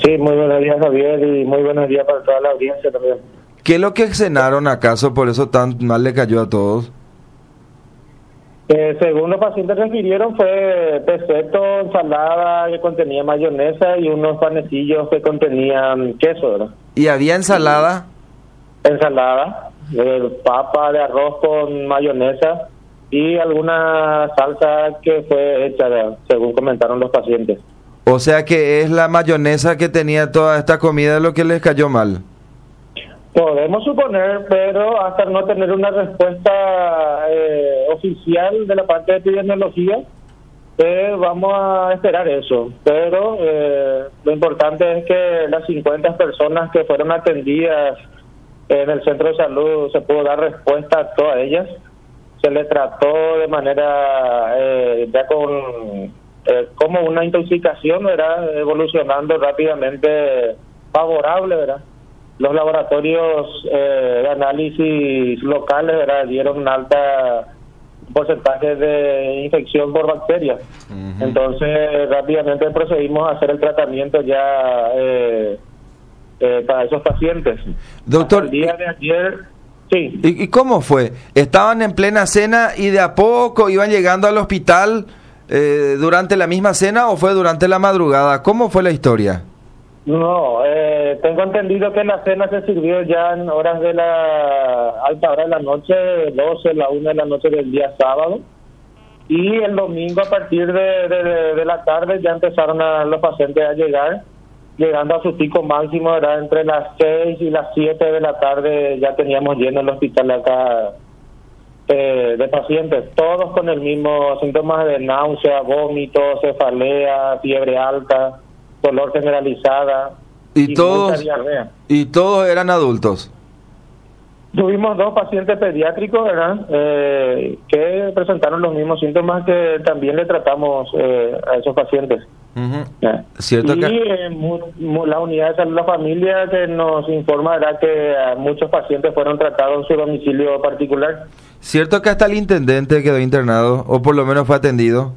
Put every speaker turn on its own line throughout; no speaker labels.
Sí, muy buenos días, Javier, y muy buenos días para toda la audiencia también.
¿Qué es lo que cenaron acaso? Por eso tan mal le cayó a todos.
Según los pacientes refirieron, fue peseto, ensalada que contenía mayonesa y unos panecillos que contenían queso, ¿verdad?
¿Y había ensalada?
Ensalada, papa de arroz con mayonesa y alguna salsa que fue hecha, ¿verdad?, según comentaron los pacientes.
O sea que es la mayonesa que tenía toda esta comida lo que les cayó mal.
Podemos suponer, pero hasta no tener una respuesta oficial de la parte de epidemiología, vamos a esperar eso. Pero lo importante es que las 50 personas que fueron atendidas en el centro de salud se pudo dar respuesta a todas ellas. Se les trató de manera ya con como una intoxicación, ¿verdad?, evolucionando rápidamente favorable, ¿verdad? Los laboratorios de análisis locales, ¿verdad?, dieron un alta porcentaje de infección por bacterias. Uh-huh. Entonces, rápidamente procedimos a hacer el tratamiento ya para esos pacientes.
Doctor,
hasta el día de ayer, sí.
¿Y cómo fue? ¿Estaban en plena cena y de a poco iban llegando al hospital durante la misma cena o fue durante la madrugada? ¿Cómo fue la historia?
No, tengo entendido que la cena se sirvió ya en horas de la alta hora de la noche, 12, la 1 de la noche del día sábado. Y el domingo a partir de la tarde ya empezaron los pacientes a llegar, llegando a su pico máximo, era entre las 6 y las 7 de la tarde ya teníamos lleno el hospital acá de pacientes, todos con el mismo síntomas de náusea, vómito, cefalea, fiebre alta, dolor generalizada
y todos
mucha diarrea.
Y todos eran adultos.
Tuvimos 2 pacientes pediátricos, ¿verdad?, que presentaron los mismos síntomas que también le tratamos a esos pacientes.
Uh-huh. ¿Cierto?
Y la unidad de salud de la familia que nos informa, ¿verdad?, que muchos pacientes fueron tratados en su domicilio particular.
¿Cierto que hasta el intendente quedó internado o por lo menos fue atendido?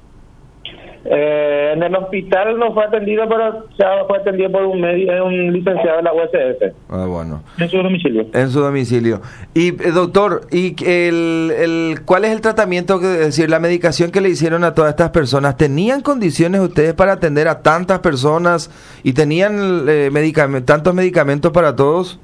En el hospital no fue atendido, pero ya fue atendido por un licenciado de la USF.
Ah, bueno.
En su domicilio.
En su domicilio. Y doctor, ¿y cuál es el tratamiento, es decir, la medicación que le hicieron a todas estas personas? ¿Tenían condiciones ustedes para atender a tantas personas y tenían tantos medicamentos para todos?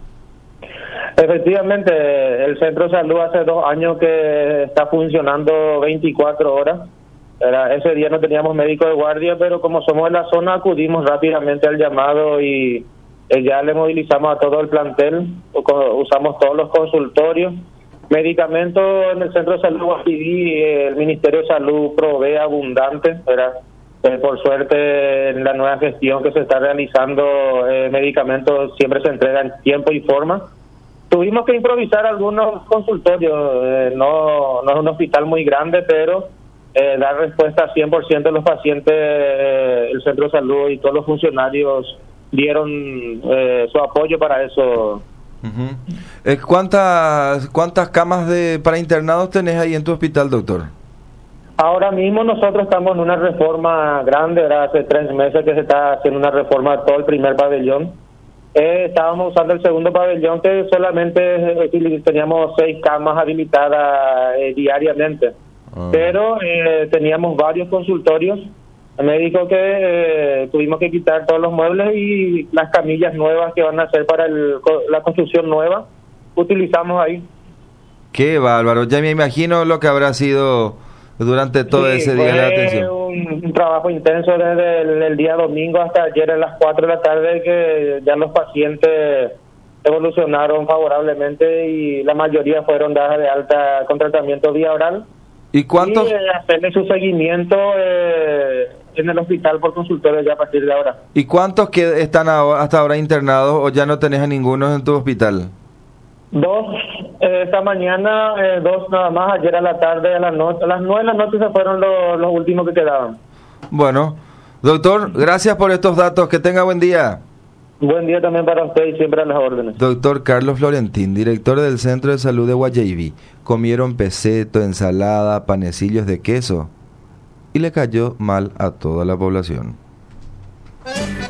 Efectivamente, el centro de salud hace 2 años que está funcionando 24 horas. Ese día no teníamos médico de guardia, pero como somos de la zona acudimos rápidamente al llamado y ya le movilizamos a todo el plantel, usamos todos los consultorios. Medicamentos en el centro de salud Guapirí, el Ministerio de Salud provee abundante, ¿verdad? Por suerte en la nueva gestión que se está realizando, medicamentos siempre se entregan en tiempo y forma. Tuvimos que improvisar algunos consultorios, no es un hospital muy grande, pero dar respuesta a 100% de los pacientes, el centro de salud y todos los funcionarios dieron su apoyo para eso.
Uh-huh. ¿Cuántas camas para internados tenés ahí en tu hospital, doctor?
Ahora mismo nosotros estamos en una reforma grande, ¿verdad? Hace 3 meses que se está haciendo una reforma de todo el primer pabellón. Estábamos usando el segundo pabellón que solamente teníamos 6 camas habilitadas diariamente. Pero teníamos varios consultorios. Me dijo que tuvimos que quitar todos los muebles y las camillas nuevas que van a hacer para la construcción nueva, utilizamos ahí.
Qué bárbaro, ya me imagino lo que habrá sido durante todo ese día de atención.
Un trabajo intenso desde el día domingo hasta ayer a las 4 de la tarde, que ya los pacientes evolucionaron favorablemente y la mayoría fueron dadas de alta con tratamiento vía oral.
¿Y cuántos?
Y hacerle su seguimiento en el hospital por consultorio ya a partir de ahora.
¿Y cuántos que están hasta ahora internados o ya no tenés a ninguno en tu hospital?
2 esta mañana, 2 nada más. Ayer a la tarde, a las 9 de la noche se fueron los últimos que quedaban.
Bueno, doctor, gracias por estos datos. Que tenga buen día.
Buen día también para usted y siempre a las órdenes.
Doctor Carlos Florentín, director del Centro de Salud de Guayaibí. Comieron peseto, ensalada, panecillos de queso y le cayó mal a toda la población.